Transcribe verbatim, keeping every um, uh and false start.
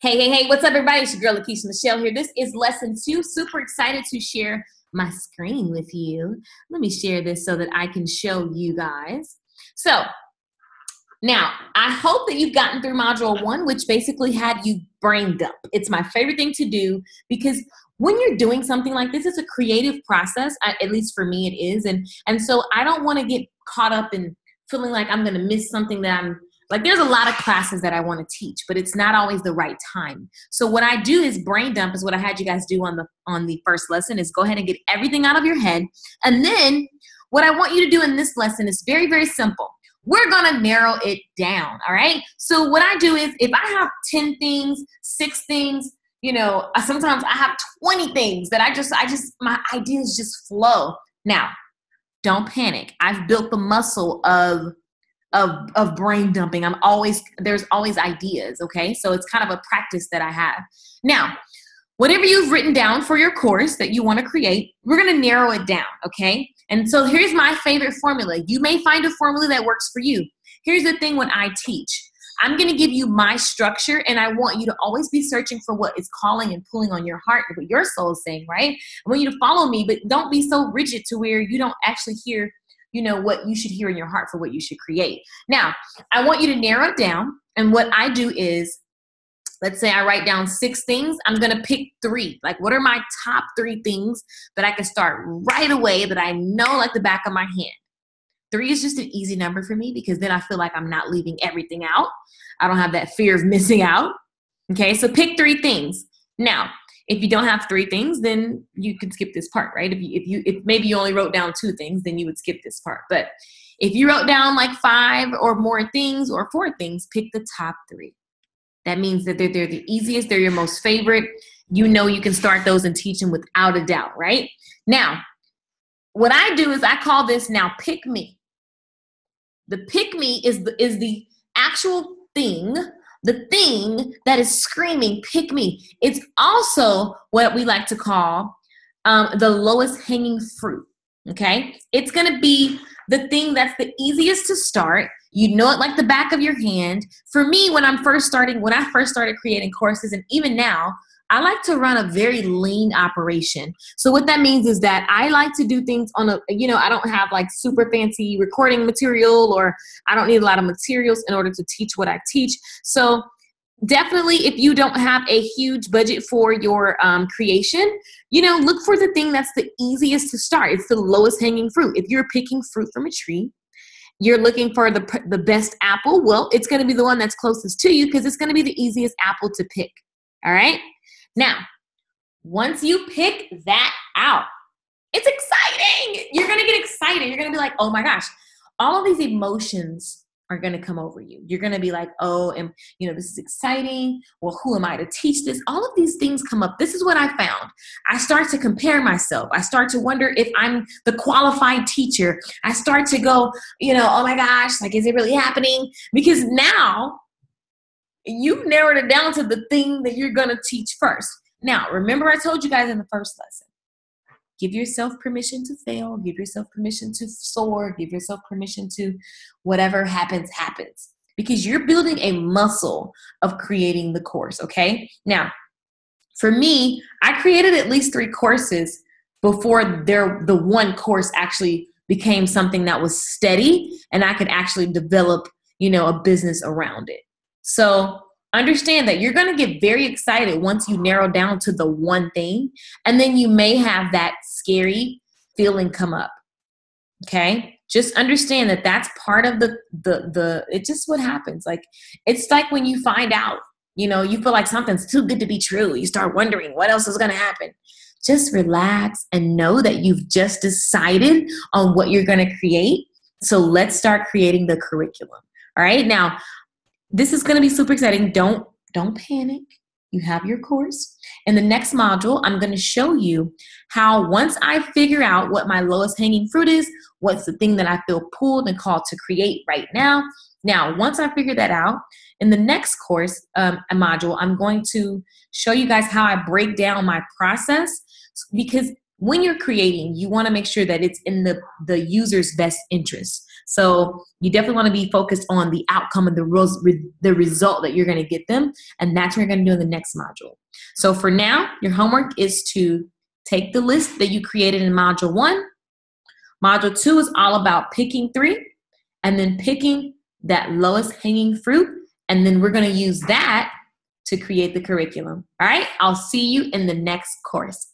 Hey, hey, hey, what's up, everybody? It's your girl, Lakeisha Michelle here. This is lesson two. Super excited to share my screen with you. Let me share this so that I can show you guys. So now, I hope that you've gotten through module one, which basically had you brain dump. It's my favorite thing to do because when you're doing something like this, it's a creative process. I, at least for me, it is. And, and so I don't want to get caught up in feeling like I'm going to miss something that I'm Like there's a lot of classes that I want to teach, but it's not always the right time. So what I do is brain dump is what I had you guys do on the on the first lesson is go ahead and get everything out of your head. And then what I want you to do in this lesson is very, very simple. We're going to narrow it down. All right. So what I do is if I have ten things, six things, you know, sometimes I have twenty things that I just, I just, my ideas just flow. Now, don't panic. I've built the muscle of Of, of brain dumping. I'm always, there's always ideas, okay? So it's kind of a practice that I have. Now, whatever you've written down for your course that you want to create, we're going to narrow it down, okay? And so here's my favorite formula. You may find a formula that works for you. Here's the thing when I teach. I'm going to give you my structure, and I want you to always be searching for what is calling and pulling on your heart, what your soul is saying, right? I want you to follow me, but don't be so rigid to where you don't actually hear you know, what you should hear in your heart for what you should create. Now, I want you to narrow it down. And what I do is, let's say I write down six things. I'm going to pick three. Like, what are my top three things that I can start right away that I know like the back of my hand? Three is just an easy number for me because then I feel like I'm not leaving everything out. I don't have that fear of missing out. Okay, so pick three things. Now, if you don't have three things, then you can skip this part, right? If you, if you, if maybe you only wrote down two things, then you would skip this part. But if you wrote down like five or more things or four things, pick the top three. That means that they're, they're the easiest. They're your most favorite. You know, you can start those and teach them without a doubt, right? Now, what I do is I call this now pick me. The pick me is the, is the actual thing The thing that is screaming, pick me. It's also what we like to call um, the lowest hanging fruit, okay? It's gonna be the thing that's the easiest to start. You know it like the back of your hand. For me, when I'm first starting, when I first started creating courses, and even now, I like to run a very lean operation. So what that means is that I like to do things on a, you know, I don't have like super fancy recording material, or I don't need a lot of materials in order to teach what I teach. So definitely if you don't have a huge budget for your um, creation, you know, look for the thing that's the easiest to start. It's the lowest hanging fruit. If you're picking fruit from a tree, you're looking for the, the best apple. Well, it's going to be the one that's closest to you because it's going to be the easiest apple to pick. All right. Now, once you pick that out, it's exciting. You're going to get excited. You're going to be like, oh my gosh, all of these emotions are going to come over you. You're going to be like, oh, and you know, this is exciting. Well, who am I to teach this? All of these things come up. This is what I found. I start to compare myself. I start to wonder if I'm the qualified teacher. I start to go, you know, oh my gosh, like, is it really happening? Because now you've narrowed it down to the thing that you're going to teach first. Now, remember I told you guys in the first lesson, give yourself permission to fail, give yourself permission to soar, give yourself permission to whatever happens, happens. Because you're building a muscle of creating the course, okay? Now, for me, I created at least three courses before there, the one course actually became something that was steady and I could actually develop, you know, a business around it. So understand that you're going to get very excited once you narrow down to the one thing, and then you may have that scary feeling come up. Okay. Just understand that that's part of the, the, the, it's just what happens. Like, it's like when you find out, you know, you feel like something's too good to be true. You start wondering what else is going to happen. Just relax and know that you've just decided on what you're going to create. So let's start creating the curriculum. All right. Now, this is going to be super exciting. Don't, don't panic. You have your course. In the next module, I'm going to show you how once I figure out what my lowest hanging fruit is, what's the thing that I feel pulled and called to create right now. Now, once I figure that out, in the next course, um, a module, I'm going to show you guys how I break down my process, because when you're creating, you want to make sure that it's in the, the user's best interest. So you definitely want to be focused on the outcome and the, res- the result that you're going to get them. And that's what you're going to do in the next module. So for now, your homework is to take the list that you created in module one. Module two is all about picking three and then picking that lowest hanging fruit. And then we're going to use that to create the curriculum. All right. I'll see you in the next course.